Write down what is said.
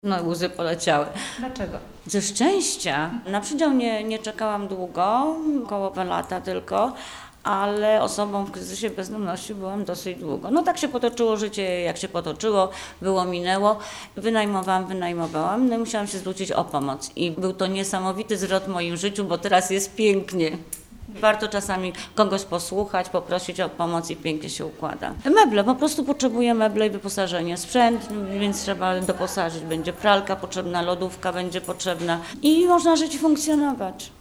No łzy poleciały. Dlaczego? Ze szczęścia. Na przydział nie czekałam długo, około 2 lata tylko, ale osobą w kryzysie bezdomności byłam dosyć długo. No tak się potoczyło życie, jak się potoczyło, minęło. Wynajmowałam, no i musiałam się zwrócić o pomoc. I był to niesamowity zwrot w moim życiu, bo teraz jest pięknie. Warto czasami kogoś posłuchać, poprosić o pomoc i pięknie się układa. Meble, po prostu potrzebuję meble i wyposażenie. Sprzęt, więc trzeba doposażyć. Będzie pralka potrzebna, lodówka będzie potrzebna i można żyć i funkcjonować.